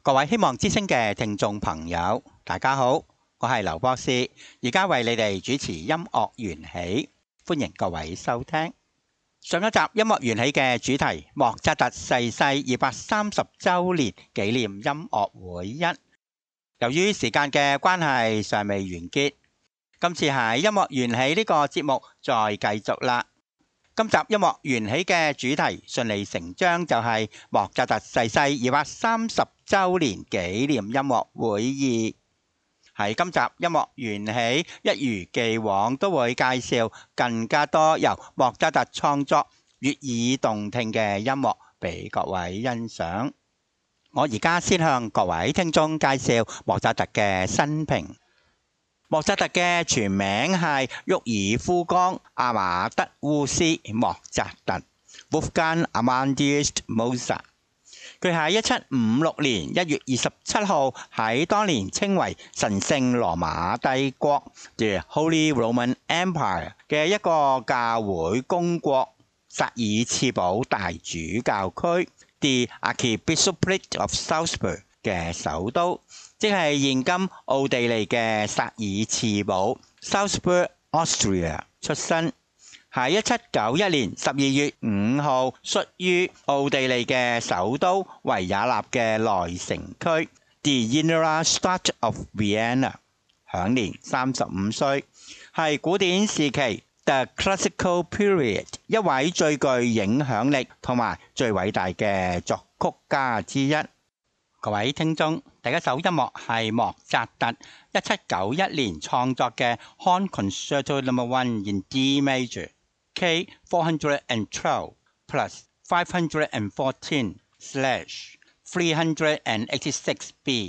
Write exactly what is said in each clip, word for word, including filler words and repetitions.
各位希望之聲嘅聽眾朋友，大家好，我係劉博士，而家為你哋主持音樂緣起，歡迎各位收聽。上一集音樂緣起嘅主題莫扎特逝世二百三十週年紀念音樂會一，由於時間嘅關係尚未完結，今次喺音樂緣起呢個節目再繼續啦。今集音樂緣起嘅主題順理成章就係莫扎特逝世二百三十週年紀念音樂會二。喺今集音樂緣起，一如既往都會介紹更加多由莫扎特創作悅耳動聽嘅音樂俾各位欣賞。我而家先向各位聽眾介紹莫扎特嘅生平。莫扎特嘅全名係沃爾夫岡·阿馬德烏斯·莫扎特 （Wolfgang Amadeus Mozart）。佢喺一七五六年一月二十七號喺當年稱為神聖羅馬帝國 （The Holy Roman Empire） 嘅一個教會公國薩爾茨堡大主教區 （The Archbishopric of Salzburg） 嘅首都，即係現今奧地利嘅薩爾茨堡 （Salzburg, Austria） 出生。喺一七九一年十二月五號，卒於奧地利嘅首都維也納嘅內城區 （The Innenstadt of Vienna），享年三十五歲，係古典時期 （The Classical Period） 一位最具影響力同埋最偉大嘅作曲家之一。各位聽眾，第一首音樂係莫扎特一七九一年創作嘅 Horn Concerto Number One in D Major。K four hundred twelve plus five hundred fourteen slash three hundred eighty-six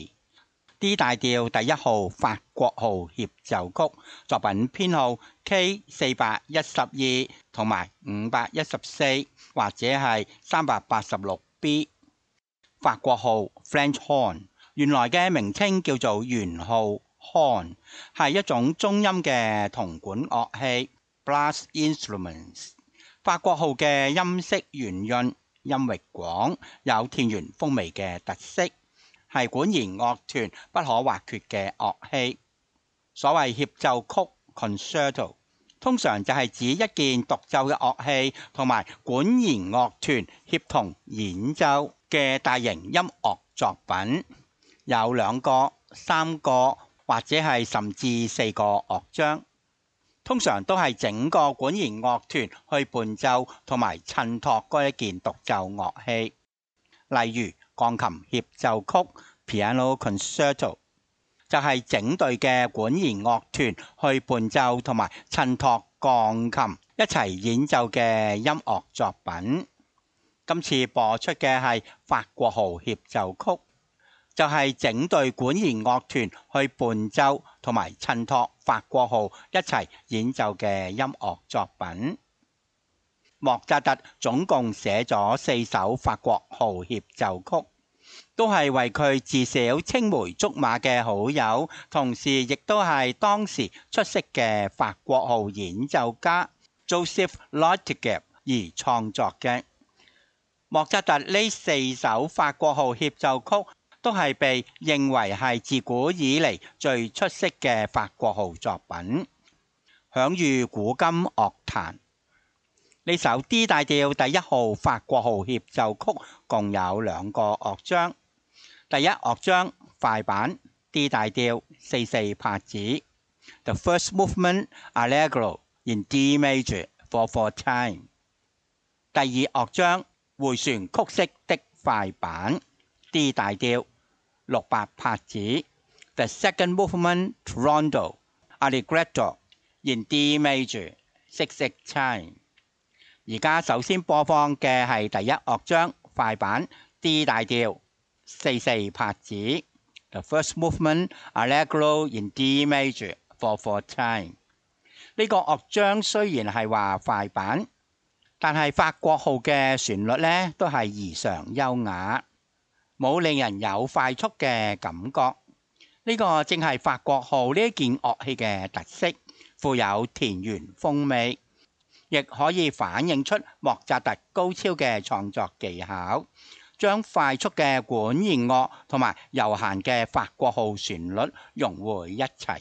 B，D 大調第一號法國號協奏曲，作品編號 K 四百一十二同埋五百一十四或者係三百八十六 B。法國號 French horn 原來嘅名稱叫做圓號 horn， 係一種中音嘅銅管樂器。Brass instruments。法國號嘅音色圓潤，音域廣，有田園風味嘅特色，係管弦樂團不可或缺嘅樂器。所謂協奏曲 concerto， 通常就係指一件獨奏嘅樂器同埋管弦樂團協同演奏嘅大型音樂作品，有兩個、三個或者係甚至四個樂章。通常都係整個管弦樂團去伴奏同埋襯托嗰一件獨奏樂器，例如鋼琴協奏曲 Piano Concerto 就係整隊嘅管弦樂團去伴奏同埋襯托鋼琴一齊演奏嘅音樂作品。今次播出嘅係法國號協奏曲，就係整隊管弦樂團去伴奏同埋襯托法國號一齊演奏嘅音樂作品。莫扎特總共寫咗四首法國號協奏曲，都係為佢自小青梅竹馬嘅好友，同時亦都係當時出色嘅法國號演奏家 Joseph Leuterer 而創作嘅。莫扎特呢四首法國號協奏曲都係被認為係自古以嚟最出色嘅法國號作品，享譽古今樂壇。呢首 D 大調第一號法國號協奏曲共有兩個樂章，第一樂章快板 D 大調四四拍子 The first movement Allegro in D major four four time。 第二樂章迴旋曲式的快板 D 大調六八拍子 The second movement Rondo Allegretto in D major six six time。 而家首先播放嘅係第一樂章快板 D 大調四四拍子 The first movement Allegro in D major four four time。 呢個樂章雖然係話快板，但係法國號嘅旋律呢都係異常優雅，冇令人有快速嘅感覺。呢個正係法國號呢一件樂器嘅特色，富有田園風味，亦可以反映出莫扎特高超嘅創作技巧。 將快速嘅管弦樂同埋悠閒嘅法國號旋律融匯一齊。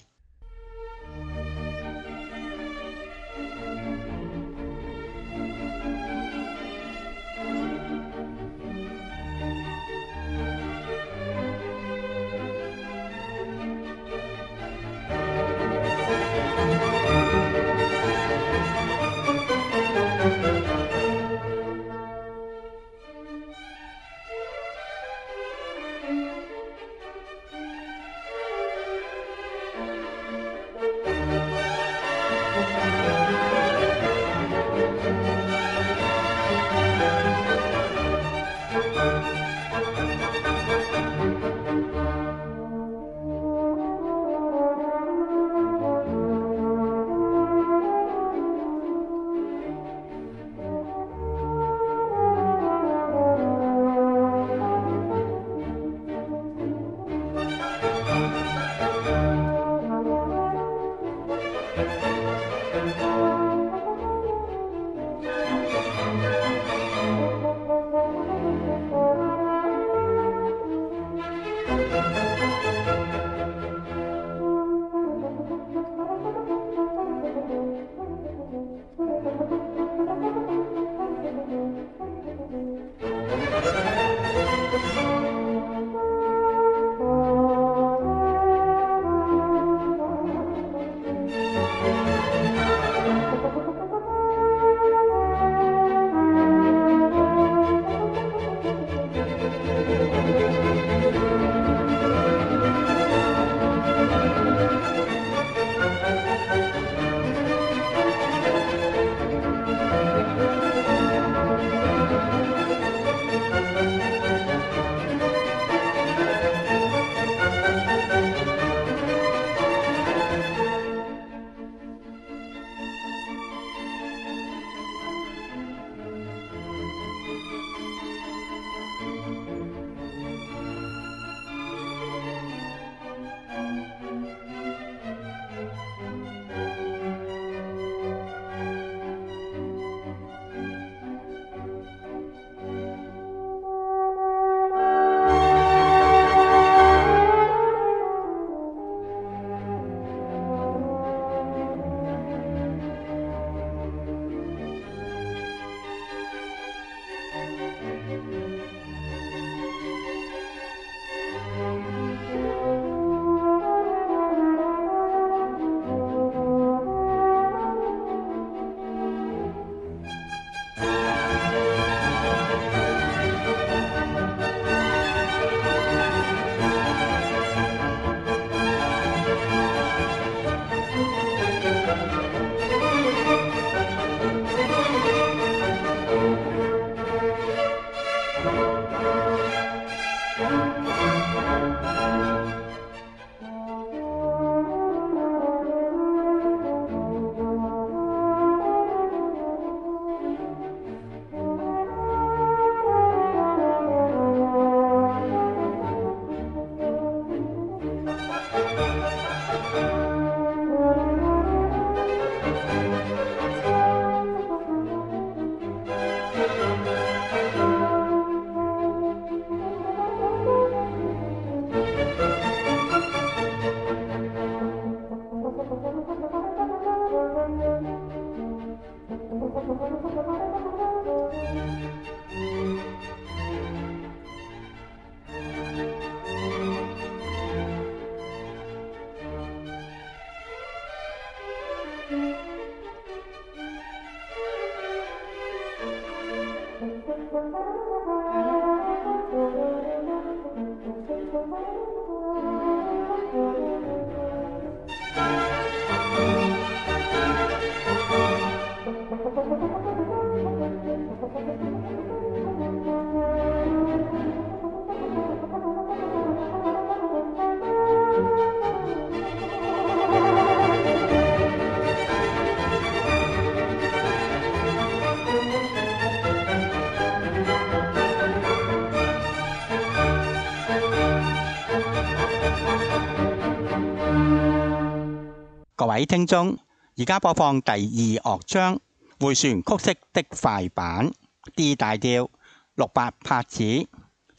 各位聽眾，而家播放第二樂章迴旋曲式的快板 D 大調六八拍子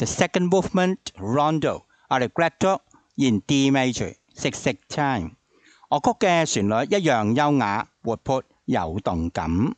The second movement Rondo Allegretto in D major six six time。樂曲嘅旋律一樣優雅、活潑、有動感。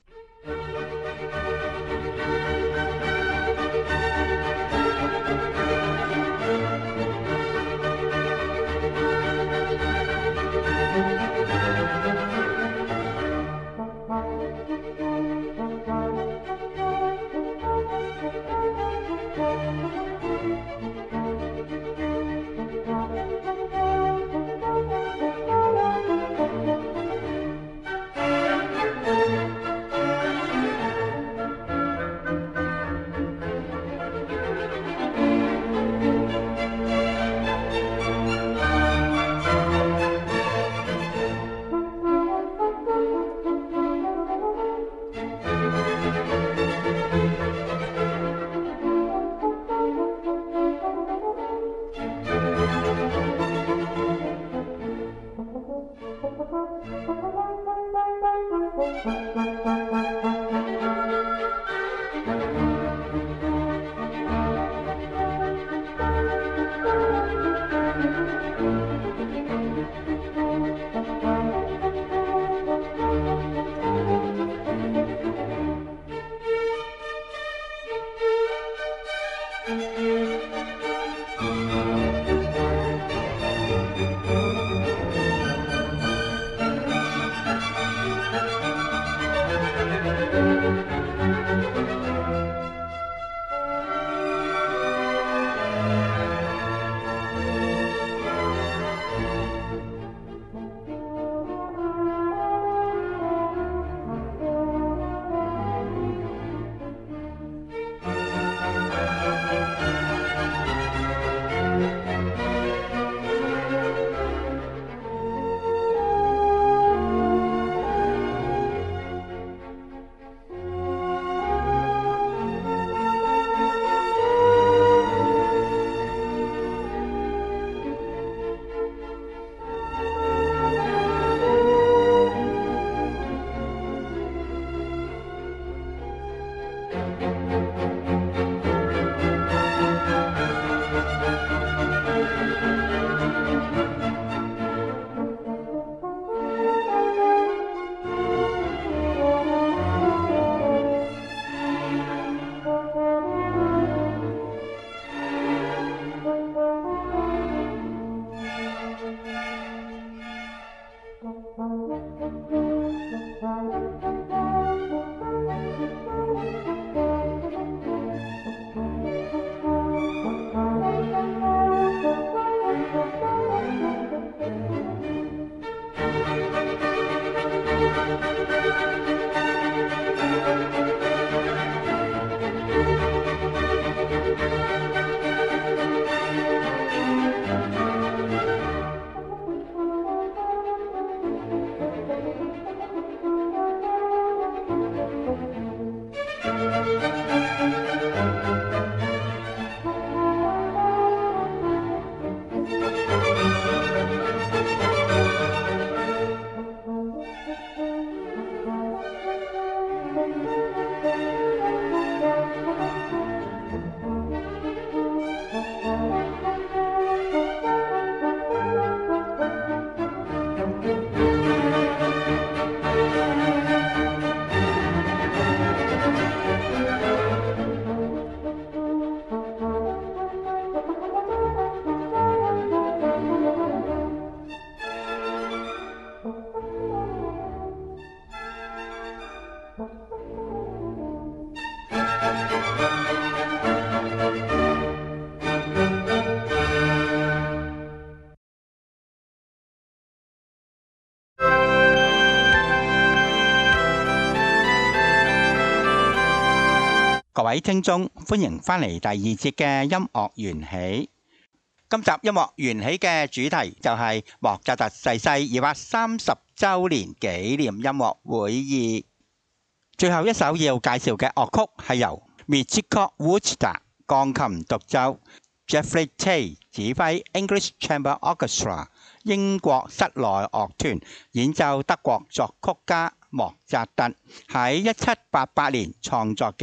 各位聽眾，歡迎返嚟第二節嘅音樂緣起。今集音樂緣起嘅主題就係莫扎特逝世二百三十週年紀念音樂會二。最後一首要介紹嘅樂曲係由 Michiko Uchida 鋼琴獨奏 ，Jeffrey Tay 指揮 English Chamber Orchestra 英國室內樂團演奏德國作曲家莫扎特喺一七八八年創作嘅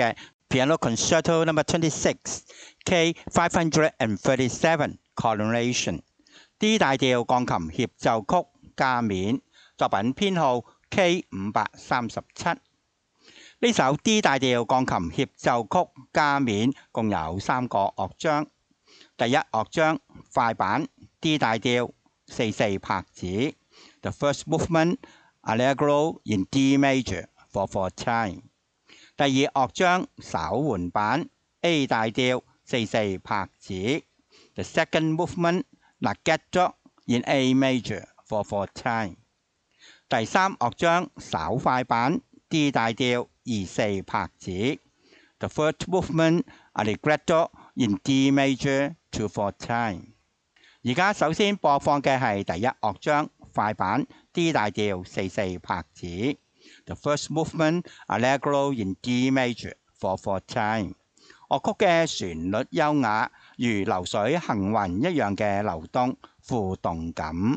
Piano Concerto Number twenty-six, K five thirty-seven Coronation D 大調鋼琴協奏曲加冕，作品編號 K 五三七。呢首 D 大調鋼琴協奏曲加冕共有三個樂章。第一樂章快板 D 大調四四拍子 ，The first movement Allegro in D major four four time。第二樂章稍緩板 A 大調四四拍子 ，The second movement Allegro in A major four four time。第三樂章稍快板 D 大調二四拍子 ，The third movement Allegro in D major two four time。而家首先播放嘅係第一樂章快板 D 大調四四拍子。The first movement Allegro in D major four four time。樂曲嘅旋律優雅，如流水行雲一樣嘅流動，富動感。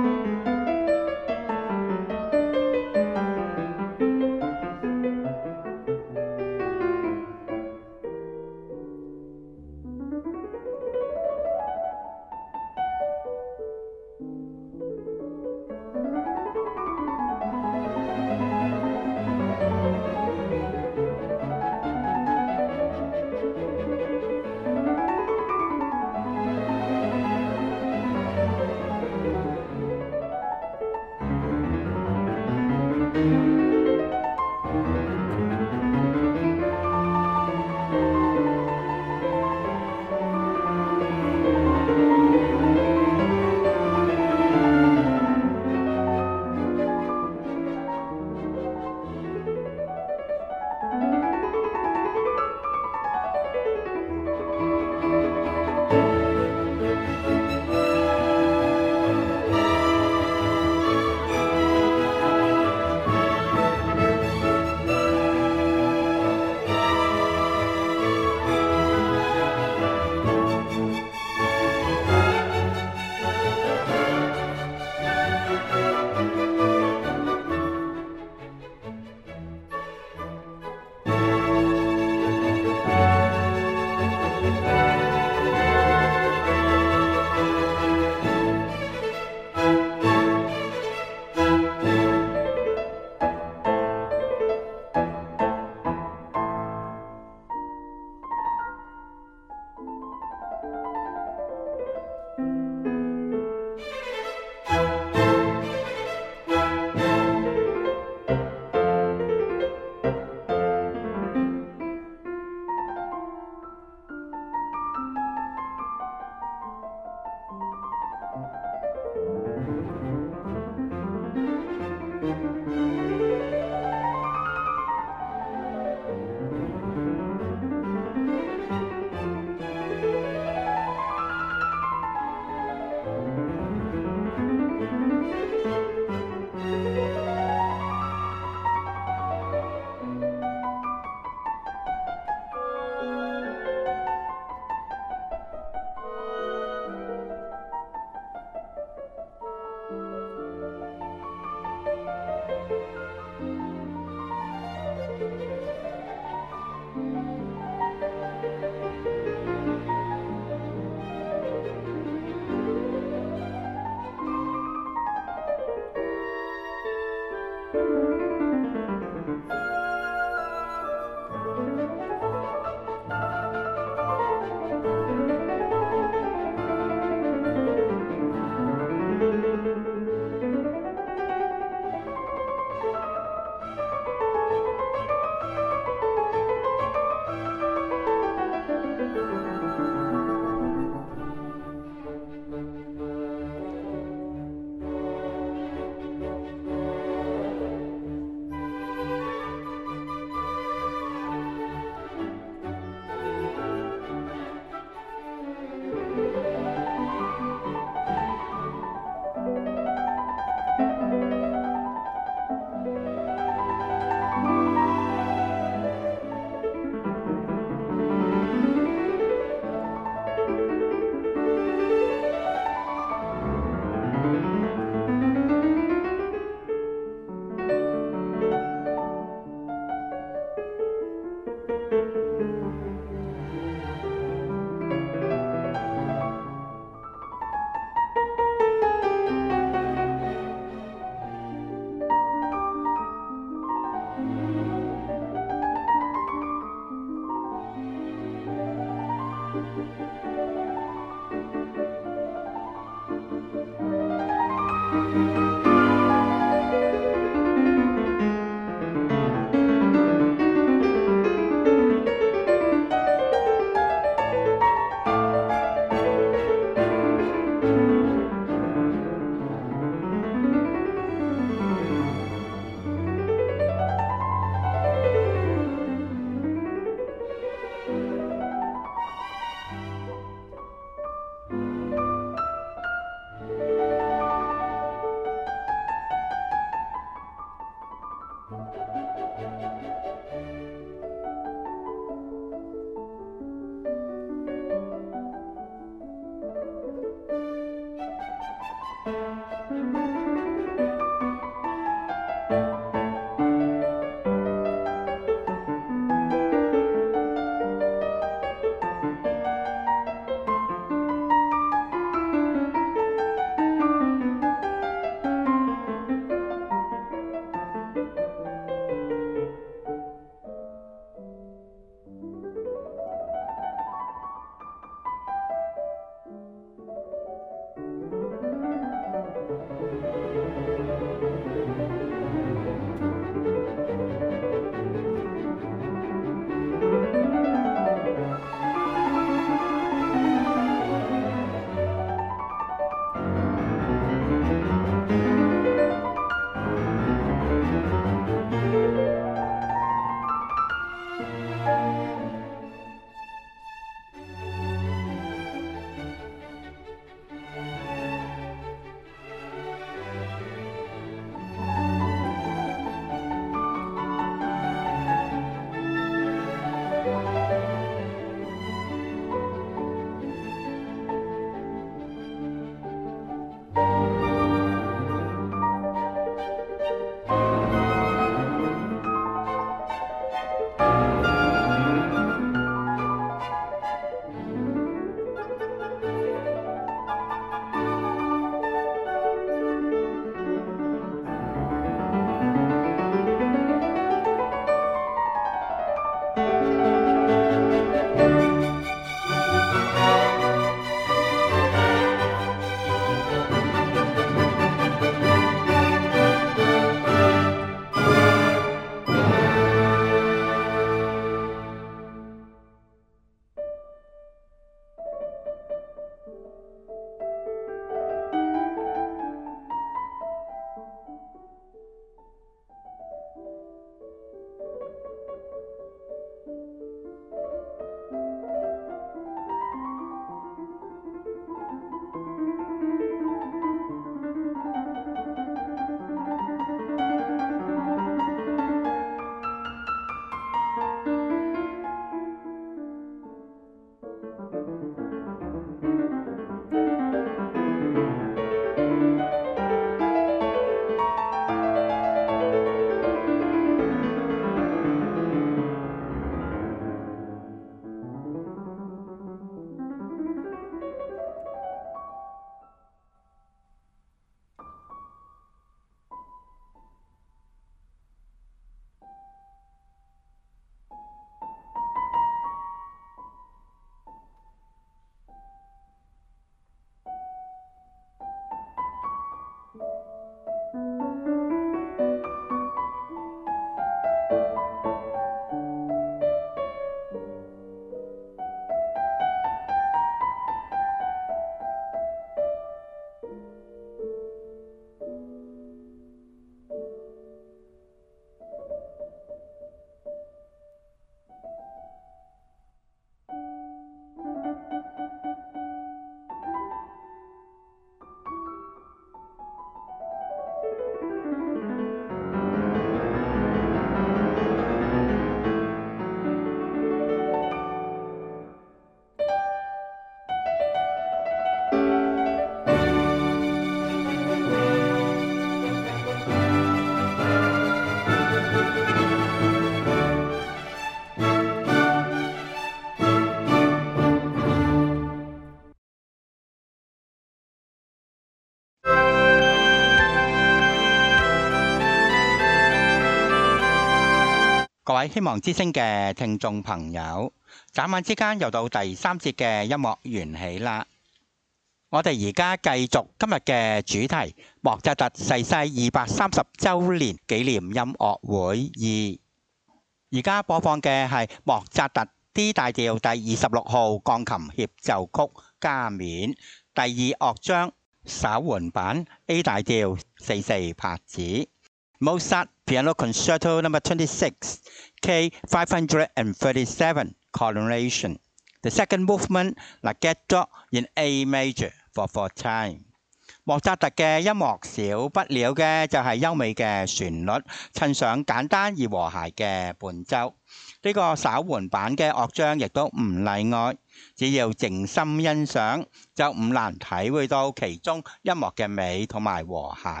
各位希望之聲嘅聽眾朋友，眨眼之間又到第三節嘅音樂緣起啦。我哋而家繼續今日嘅主題，莫扎特逝世二百三十週年紀念音樂會二。而家播放嘅係莫扎特 D 大調第二十六號鋼琴協奏曲加冕第二樂章稍緩版 A 大調四四拍子。Mozart Piano Concerto Number twenty-six, K five hundred thirty-seven, Coronation. The second movement, Allegretto in A major for four time. 莫扎特嘅音樂少不了嘅就係優美嘅旋律，襯上簡單而和諧嘅伴奏。呢個稍緩版嘅樂章亦都唔例外，只要靜心欣賞，就唔難體會到其中音樂嘅美同埋和諧。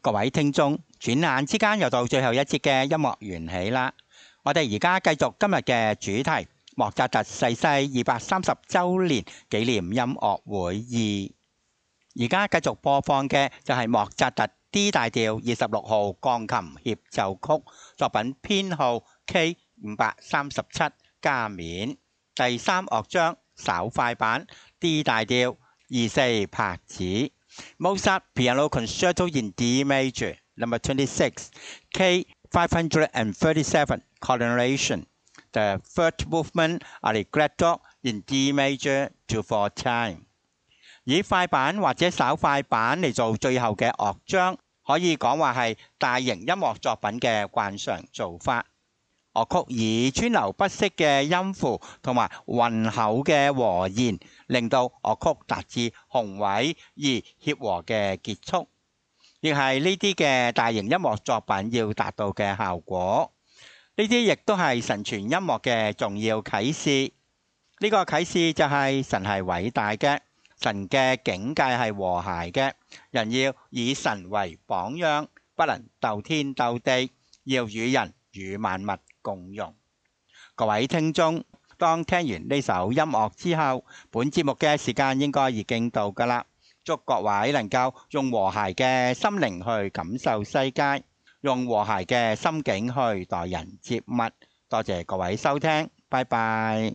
各位聽眾，轉眼之間又到最後一節嘅音樂緣起啦。我哋而家繼續今日嘅主題，莫扎特逝世二百三十週年紀念音樂會二。而家繼續播放嘅就係莫扎特 D 大調二十六號鋼琴協奏曲，作品編號 K 五百三十七加冕，第三樂章稍快版 D 大調二四拍子。Mozart Piano Concerto in D Major Number twenty-six K five thirty-seven Continuation The third movement Allegretto in D Major two four time。 以快板或者稍快板嚟做最後嘅樂章，可以講話係大型音樂作品嘅慣常做法。樂曲以川流不息嘅音符同埋渾厚嘅和弦，令到樂曲達至宏偉而協和嘅結束，亦係呢啲嘅大型音樂作品要達到嘅效果。呢啲亦都係神傳音樂嘅重要啟示。呢個啟示就係神係偉大嘅，神嘅境界係和諧嘅，人要以神為榜樣，不能鬥天鬥地，要與人與萬物共融。各位聽眾，當聽完呢首音樂之後，本節目嘅時間應該已經到㗎啦。祝各位能夠用和諧嘅心靈去感受世界，用和諧嘅心境去待人接物。多謝各位收聽，拜拜。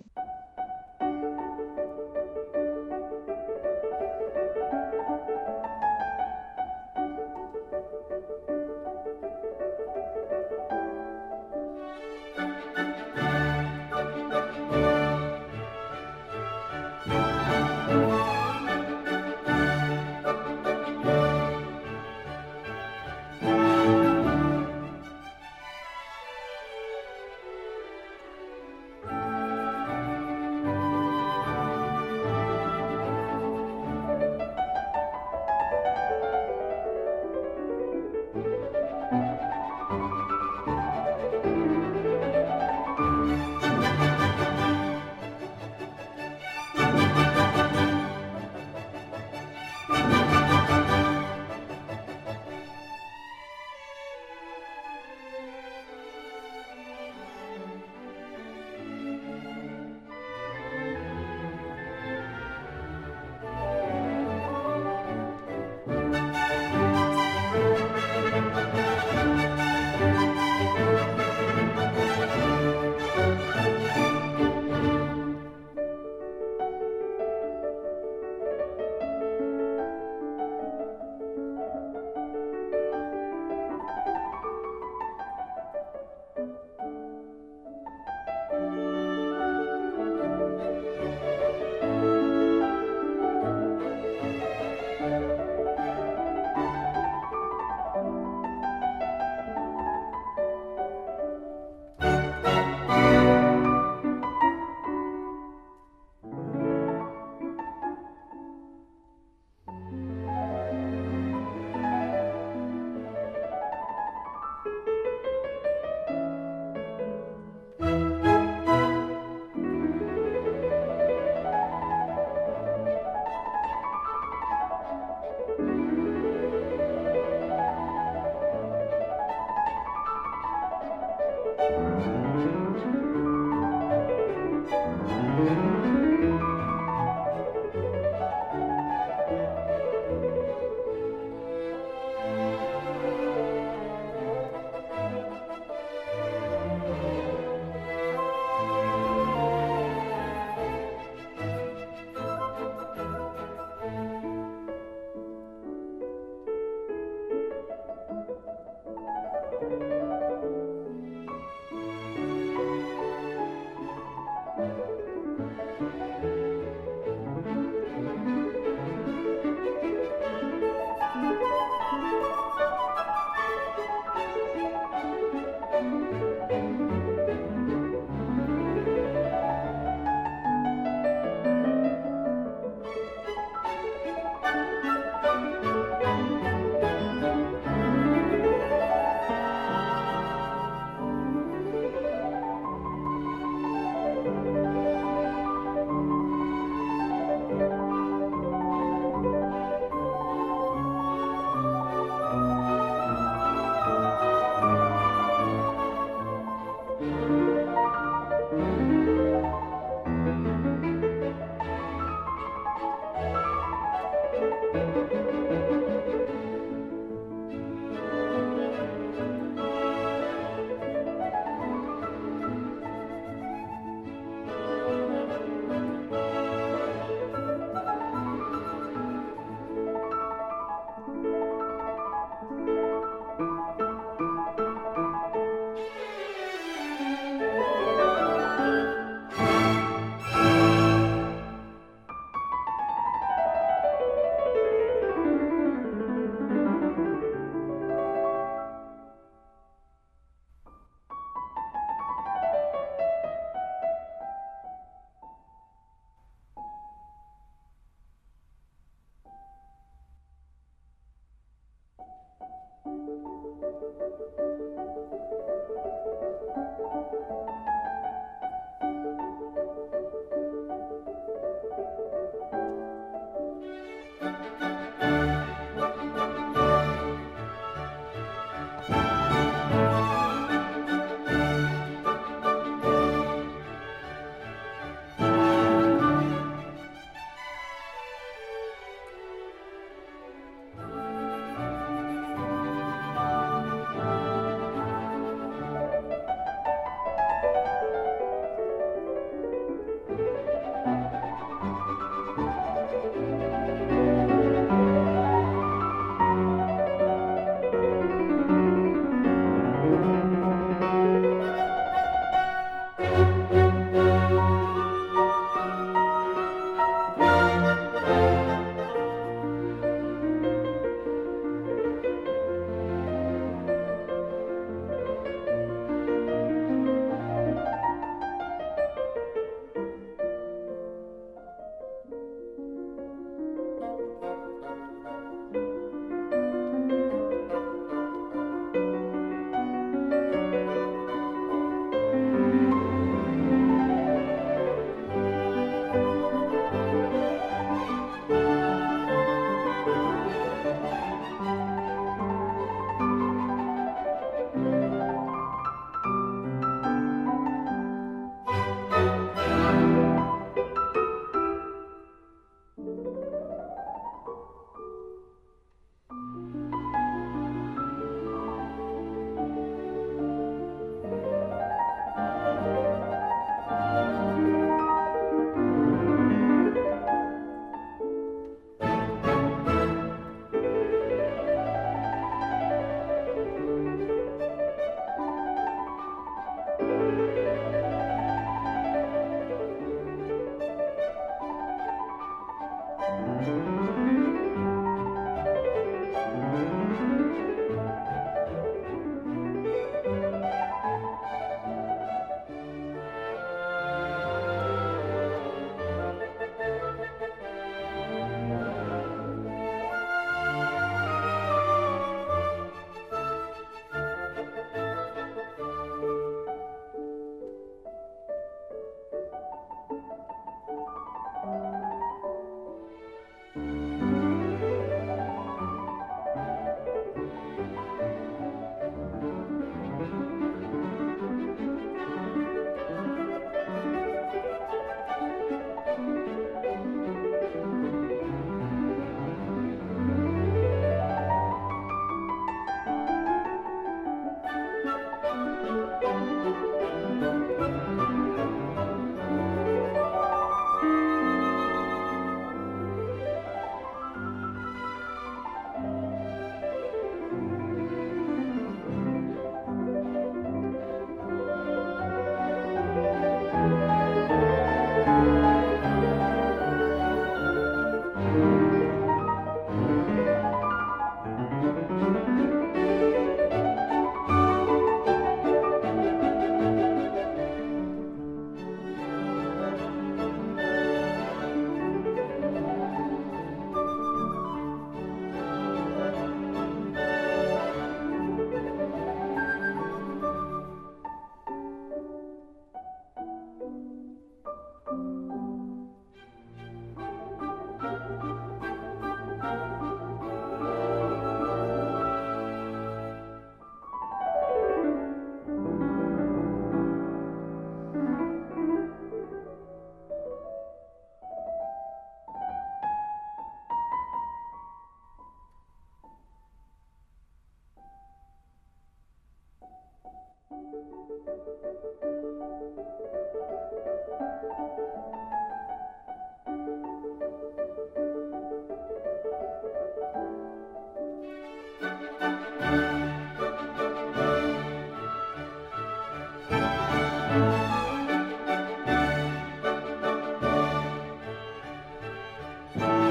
拜。